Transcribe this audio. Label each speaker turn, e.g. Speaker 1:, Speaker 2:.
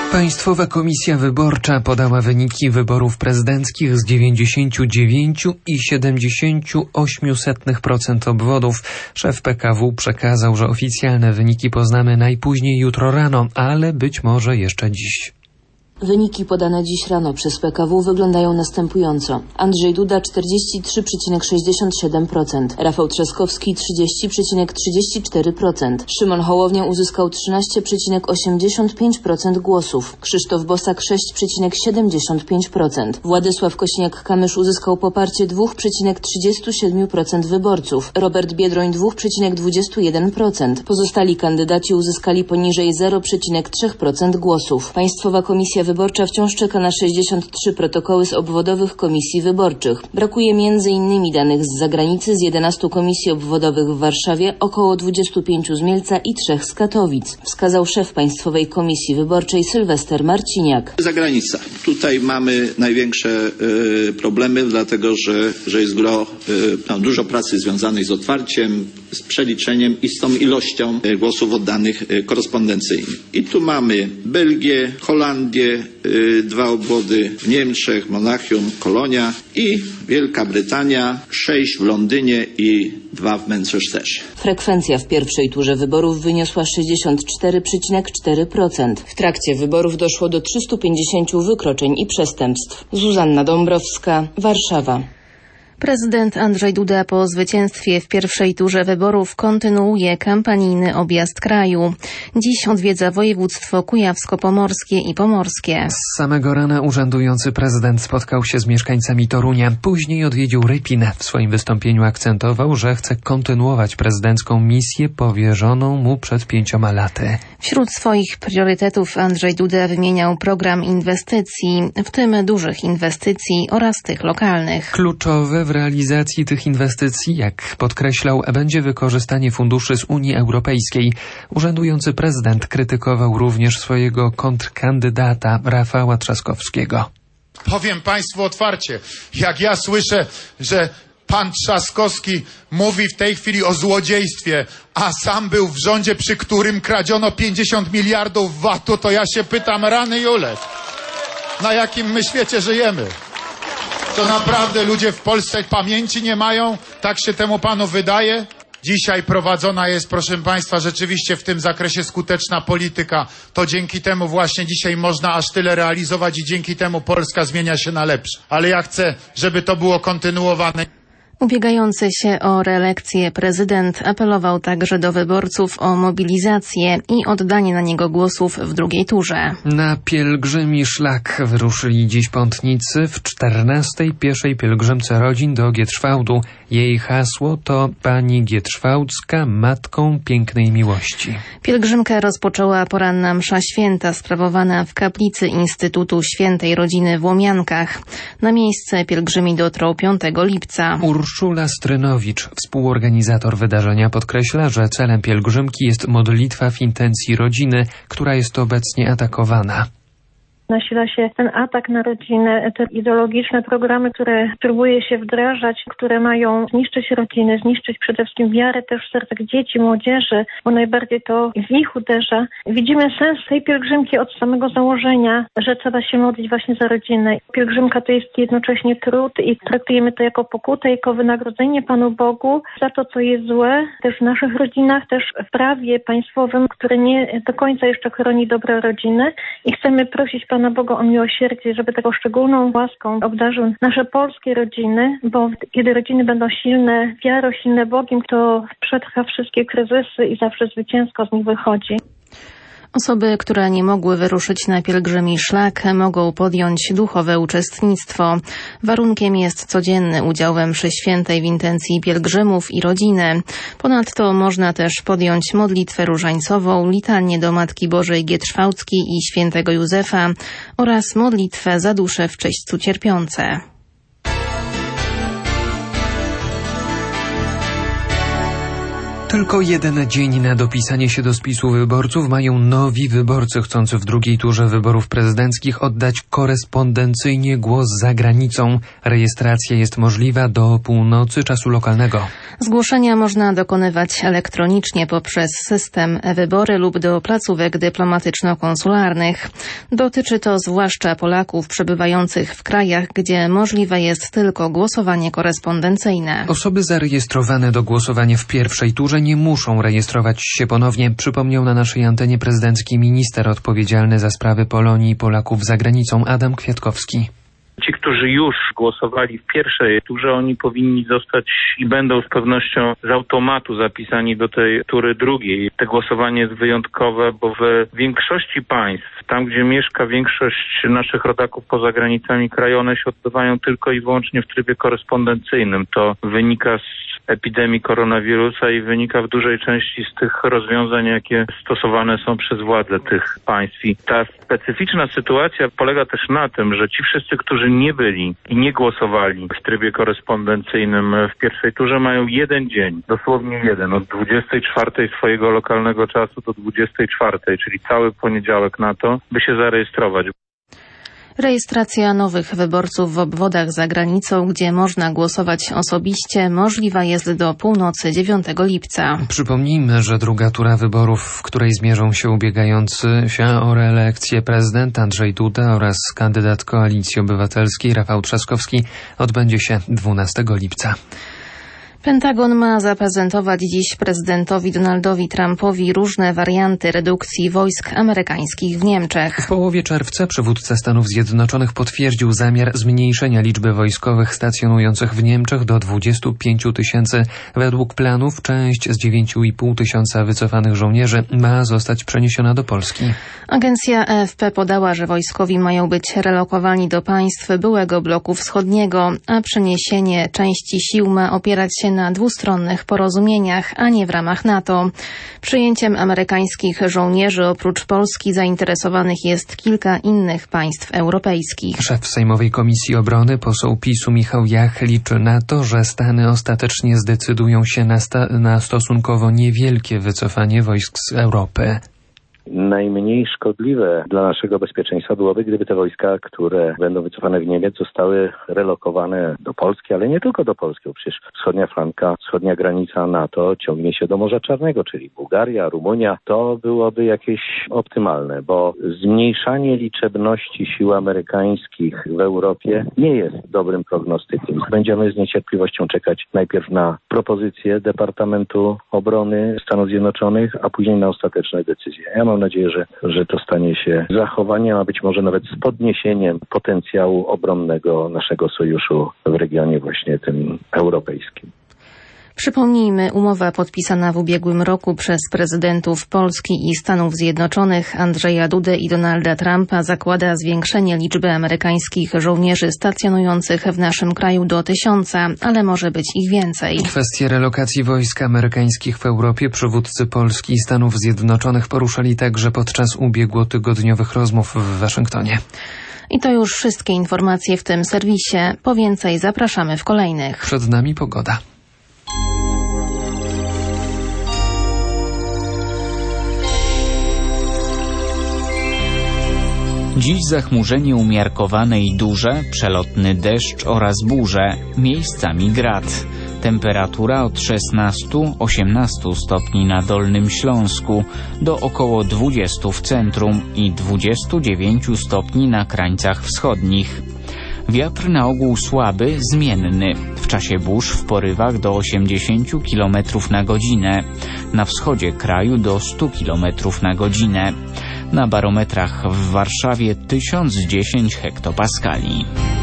Speaker 1: Państwowa Komisja Wyborcza podała wyniki wyborów prezydenckich z 99,78% obwodów. Szef PKW przekazał, że oficjalne wyniki poznamy najpóźniej jutro rano, ale być może jeszcze dziś.
Speaker 2: Wyniki podane dziś rano przez PKW wyglądają następująco. Andrzej Duda 43,67%, Rafał Trzaskowski 30,34%, Szymon Hołownia uzyskał 13,85% głosów, Krzysztof Bosak 6,75%, Władysław Kosiniak-Kamysz uzyskał poparcie 2,37% wyborców, Robert Biedroń 2,21%. Pozostali kandydaci uzyskali poniżej 0,3% głosów. Państwowa Komisja Wyborcza wciąż czeka na 63 protokoły z obwodowych komisji wyborczych. Brakuje m.in. danych z zagranicy, z 11 komisji obwodowych w Warszawie, około 25 z Mielca i 3 z Katowic, wskazał szef Państwowej Komisji Wyborczej Sylwester Marciniak.
Speaker 3: Zagranica. Tutaj mamy największe problemy, dlatego że jest dużo pracy związanej z otwarciem, z przeliczeniem i z tą ilością głosów oddanych korespondencyjnie. I tu mamy Belgię, Holandię, 2 obwody w Niemczech, Monachium, Kolonia i Wielka Brytania, 6 w Londynie i 2 w Manchesterze.
Speaker 2: Frekwencja w pierwszej turze wyborów wyniosła 64,4%. W trakcie wyborów doszło do 350 wykroczeń i przestępstw. Zuzanna Dąbrowska, Warszawa.
Speaker 4: Prezydent Andrzej Duda po zwycięstwie w pierwszej turze wyborów kontynuuje kampanijny objazd kraju. Dziś odwiedza województwo kujawsko-pomorskie i pomorskie.
Speaker 1: Z samego rana urzędujący prezydent spotkał się z mieszkańcami Torunia. Później odwiedził Rypin. W swoim wystąpieniu akcentował, że chce kontynuować prezydencką misję powierzoną mu przed 5 laty.
Speaker 4: Wśród swoich priorytetów Andrzej Duda wymieniał program inwestycji, w tym dużych inwestycji oraz tych lokalnych.
Speaker 1: Kluczowe w realizacji tych inwestycji, jak podkreślał, będzie wykorzystanie funduszy z Unii Europejskiej. Urzędujący prezydent krytykował również swojego kontrkandydata Rafała Trzaskowskiego.
Speaker 5: Powiem Państwu otwarcie, jak ja słyszę, że pan Trzaskowski mówi w tej chwili o złodziejstwie, a sam był w rządzie, przy którym kradziono 50 miliardów VAT-u, to ja się pytam, rany Julek, na jakim my świecie żyjemy? To naprawdę ludzie w Polsce pamięci nie mają? Tak się temu panu wydaje? Dzisiaj prowadzona jest, proszę Państwa, rzeczywiście w tym zakresie skuteczna polityka. To dzięki temu właśnie dzisiaj można aż tyle realizować i dzięki temu Polska zmienia się na lepsze. Ale ja chcę, żeby to było kontynuowane.
Speaker 4: Ubiegający się o reelekcję prezydent apelował także do wyborców o mobilizację i oddanie na niego głosów w drugiej turze.
Speaker 1: Na pielgrzymi szlak wyruszyli dziś pątnicy w 14. pieszej pielgrzymce rodzin do Gietrzwałdu. Jej hasło to Pani Gietrzwałdzka, Matką Pięknej Miłości.
Speaker 4: Pielgrzymkę rozpoczęła poranna msza święta sprawowana w kaplicy Instytutu Świętej Rodziny w Łomiankach. Na miejsce pielgrzymi dotrą 5 lipca.
Speaker 1: Urszula Strynowicz, współorganizator wydarzenia, podkreśla, że celem pielgrzymki jest modlitwa w intencji rodziny, która jest obecnie atakowana.
Speaker 6: Nasila się ten atak na rodzinę, te ideologiczne programy, które próbuje się wdrażać, które mają zniszczyć rodziny, zniszczyć przede wszystkim wiarę też w sercach dzieci, młodzieży, bo najbardziej to w nich uderza. Widzimy sens tej pielgrzymki od samego założenia, że trzeba się modlić właśnie za rodzinę. Pielgrzymka to jest jednocześnie trud i traktujemy to jako pokutę, jako wynagrodzenie Panu Bogu za to, co jest złe, też w naszych rodzinach, też w prawie państwowym, które nie do końca jeszcze chroni dobro rodziny i chcemy prosić Pana Boga o miłosierdzie, żeby taką szczególną łaską obdarzył nasze polskie rodziny, bo kiedy rodziny będą silne wiarą, silne Bogiem, to przetrwa wszystkie kryzysy i zawsze zwycięsko z nich wychodzi.
Speaker 4: Osoby, które nie mogły wyruszyć na pielgrzymi szlak, mogą podjąć duchowe uczestnictwo. Warunkiem jest codzienny udział we mszy świętej w intencji pielgrzymów i rodziny. Ponadto można też podjąć modlitwę różańcową, litanię do Matki Bożej Gietrzwałdzkiej i świętego Józefa oraz modlitwę za dusze w czyśćcu cierpiące.
Speaker 1: Tylko jeden dzień na dopisanie się do spisu wyborców mają nowi wyborcy chcący w drugiej turze wyborów prezydenckich oddać korespondencyjnie głos za granicą. Rejestracja jest możliwa do północy czasu lokalnego.
Speaker 4: Zgłoszenia można dokonywać elektronicznie poprzez system e-wybory lub do placówek dyplomatyczno-konsularnych. Dotyczy to zwłaszcza Polaków przebywających w krajach, gdzie możliwe jest tylko głosowanie korespondencyjne.
Speaker 1: Osoby zarejestrowane do głosowania w pierwszej turze nie muszą rejestrować się ponownie, przypomniał na naszej antenie prezydencki minister odpowiedzialny za sprawy Polonii i Polaków za granicą Adam Kwiatkowski.
Speaker 7: Ci, którzy już głosowali w pierwszej turze, oni powinni zostać i będą z pewnością z automatu zapisani do tej tury drugiej. To głosowanie jest wyjątkowe, bo w większości państw, tam gdzie mieszka większość naszych rodaków poza granicami kraju, one się odbywają tylko i wyłącznie w trybie korespondencyjnym. To wynika z epidemii koronawirusa i wynika w dużej części z tych rozwiązań, jakie stosowane są przez władze tych państw. I ta specyficzna sytuacja polega też na tym, że ci wszyscy, którzy nie byli i nie głosowali w trybie korespondencyjnym w pierwszej turze, mają jeden dzień, dosłownie jeden, od 24 swojego lokalnego czasu do 24, czyli cały poniedziałek na to, by się zarejestrować.
Speaker 4: Rejestracja nowych wyborców w obwodach za granicą, gdzie można głosować osobiście, możliwa jest do północy 9 lipca.
Speaker 1: Przypomnijmy, że druga tura wyborów, w której zmierzą się ubiegający się o reelekcję prezydent Andrzej Duda oraz kandydat Koalicji Obywatelskiej Rafał Trzaskowski, odbędzie się 12 lipca.
Speaker 4: Pentagon ma zaprezentować dziś prezydentowi Donaldowi Trumpowi różne warianty redukcji wojsk amerykańskich w Niemczech.
Speaker 1: W połowie czerwca przywódca Stanów Zjednoczonych potwierdził zamiar zmniejszenia liczby wojskowych stacjonujących w Niemczech do 25 000. Według planów część z 9,5 tysiąca wycofanych żołnierzy ma zostać przeniesiona do Polski.
Speaker 4: Agencja AFP podała, że wojskowi mają być relokowani do państw byłego bloku wschodniego, a przeniesienie części sił ma opierać się na dwustronnych porozumieniach, a nie w ramach NATO. Przyjęciem amerykańskich żołnierzy oprócz Polski zainteresowanych jest kilka innych państw europejskich.
Speaker 1: Szef Sejmowej Komisji Obrony, poseł PiS-u Michał Jach liczy na to, że Stany ostatecznie zdecydują się na stosunkowo niewielkie wycofanie wojsk z Europy.
Speaker 8: Najmniej szkodliwe dla naszego bezpieczeństwa byłoby, gdyby te wojska, które będą wycofane w Niemiec, zostały relokowane do Polski, ale nie tylko do Polski, bo przecież wschodnia flanka, wschodnia granica NATO ciągnie się do Morza Czarnego, czyli Bułgaria, Rumunia. To byłoby jakieś optymalne, bo zmniejszanie liczebności sił amerykańskich w Europie nie jest dobrym prognostykiem. Będziemy z niecierpliwością czekać najpierw na propozycje Departamentu Obrony Stanów Zjednoczonych, a później na ostateczne decyzje. Ja mam nadzieję, że to stanie się zachowaniem, a być może nawet z podniesieniem potencjału obronnego naszego sojuszu w regionie właśnie tym europejskim.
Speaker 4: Przypomnijmy, umowa podpisana w ubiegłym roku przez prezydentów Polski i Stanów Zjednoczonych Andrzeja Dudę i Donalda Trumpa zakłada zwiększenie liczby amerykańskich żołnierzy stacjonujących w naszym kraju do 1000, ale może być ich więcej.
Speaker 1: Kwestię relokacji wojsk amerykańskich w Europie przywódcy Polski i Stanów Zjednoczonych poruszali także podczas ubiegłotygodniowych rozmów w Waszyngtonie.
Speaker 4: I to już wszystkie informacje w tym serwisie. Po więcej zapraszamy w kolejnych.
Speaker 1: Przed nami pogoda.
Speaker 9: Dziś zachmurzenie umiarkowane i duże, przelotny deszcz oraz burze, miejscami grad. Temperatura od 16-18 stopni na Dolnym Śląsku do około 20 w centrum i 29 stopni na krańcach wschodnich. Wiatr na ogół słaby, zmienny. W czasie burz w porywach do 80 km na godzinę. Na wschodzie kraju do 100 km na godzinę. Na barometrach w Warszawie 1010 hektopaskali.